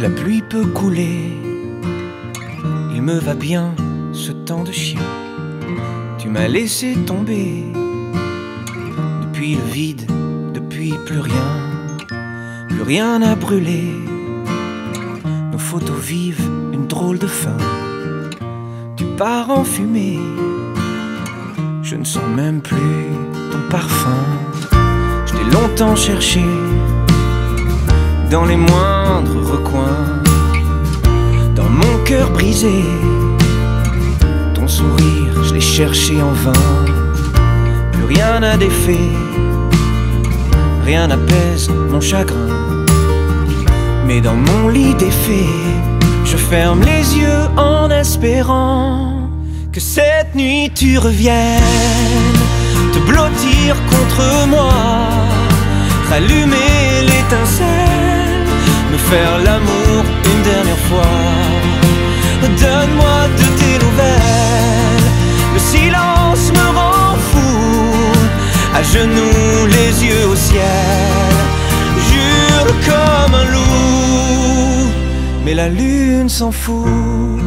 la pluie peut couler. Il me va bien ce temps de chien. Tu m'as laissé tomber. Depuis le vide, depuis plus rien n'a brûlé. Nos photos vivent une drôle de fin. Tu pars en fumée. Je ne sens même plus ton parfum. Je t'ai longtemps cherché dans les moindres recoins, dans mon cœur brisé. Ton sourire, je l'ai cherché en vain. Plus rien n'a d'effet, rien n'apaise mon chagrin. Mais dans mon lit défait, je ferme les yeux en espérant que cette nuit tu reviennes, te blottir contre moi, rallumer l'étincelle, me faire l'amour une dernière fois. Donne-moi de tes nouvelles, le silence me rend fou, à genoux les yeux au ciel, jure comme un loup, mais la lune s'en fout.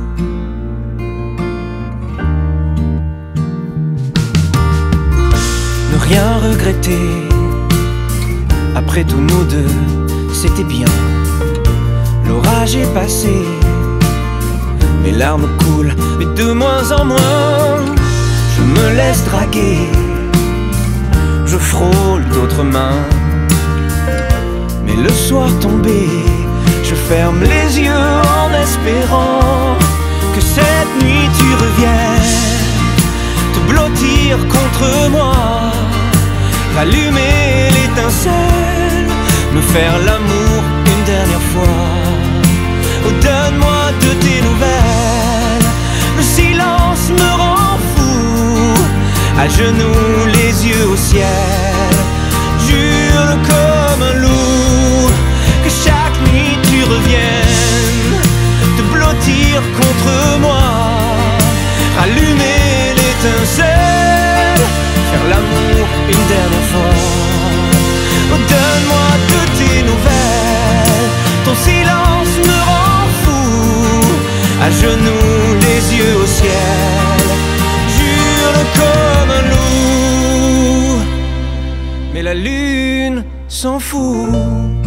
Ne rien regretter, après tout nous deux, c'était bien. L'orage est passé, mes larmes coulent, mais de moins en moins. Je me laisse draguer, je frôle d'autres mains. Mais le soir tombé, je ferme les yeux en espérant que cette nuit tu reviennes, te blottir contre moi, rallumer l'étincelle, me faire l'amour une dernière fois. Oh, donne-moi de tes nouvelles, le silence me rend fou, à genoux les yeux au ciel, jure comme un loup que chaque nuit tu reviennes, te blottir contre moi, rallumer l'étincelle, faire l'amour une dernière fois. Oh, donne-moi de tes nouvelles, ton silence me rend fou, à genoux les yeux au ciel, jure comme un loup, mais la lune s'en fout.